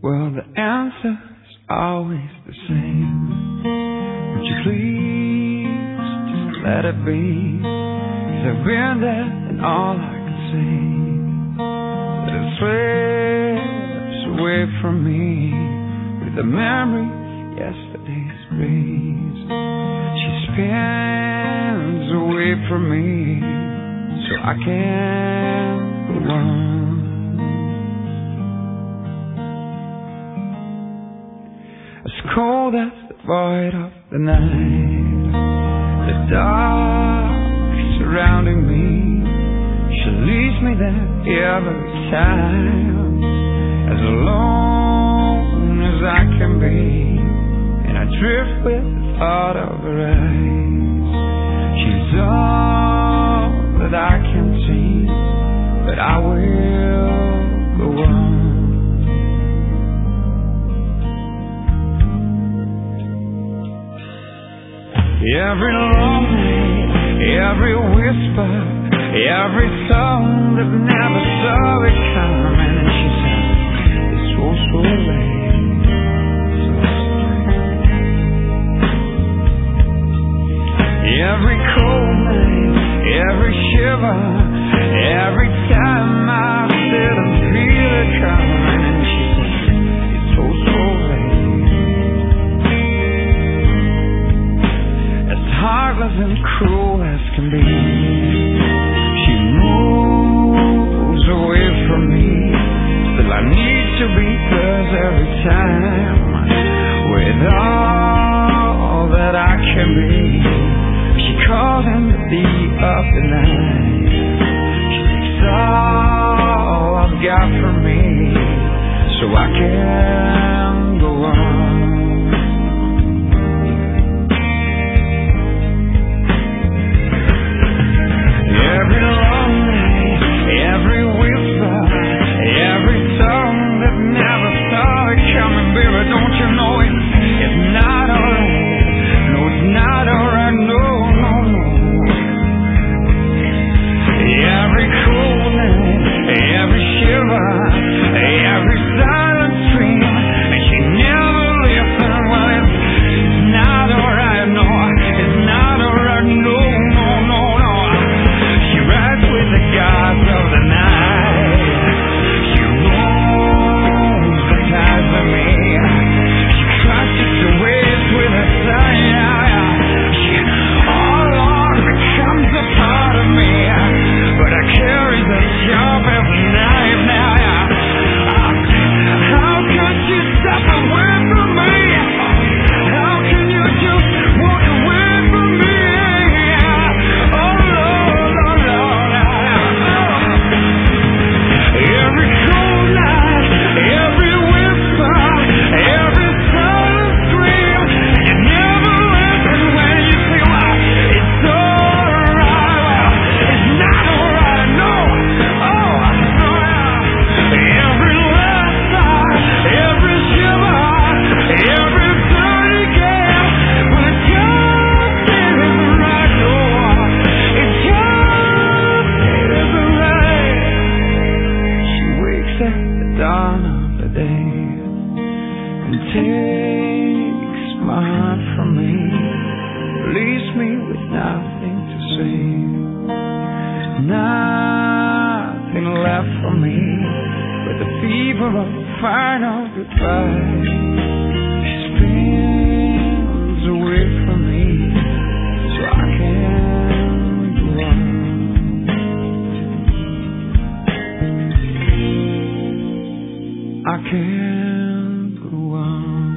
Well, the answer's always the same. Would you please just let it be? 'Cause I've been there and all I can say that it slips away from me with the memory of yesterday's breeze. She spins away from me so I can't go on. As cold as the void of the night, the dark surrounding me, she leaves me there every time, as alone as I can be, and I drift with the thought of her eyes. She's all that I can see, but I will go on. Every long night, every whisper, every song that never saw it coming, and she said, it's so late, so strange. Every cold night, every shiver, every time I sit and feel it coming, and she said, it's so late. Heartless and cruel as can be, she moves away from me. Still I need to be hers every time, with all that I can be. She calls in the deep of the night. She takes all I've got from me, so I can go on. Every long night, every whisper, every song that never saw it coming, baby, don't you know it's not alright? No, it's not alright, no. Every cold night, every shiver, every silent scream, and she never listened. Well, it's not alright, no, it's not alright, no. With the gods of the night, she rolls the tides of me. She crushes the waves with her sigh. She all along becomes a part of me, but I carry the sharp as a knife now. How could you step away from me? How can you just walk away from me? Every cold night, every whisper, every silent scream, you never listen when you say, well, it's alright, it's not alright, no, every last sigh, every shiver, every dirty game, but it just isn't right, no, it just isn't right. At the dawn of the day and takes my heart from me, leaves me with nothing to say, nothing left for me but the fever of final goodbye. She spins away from me so I can't go on. I can't go on.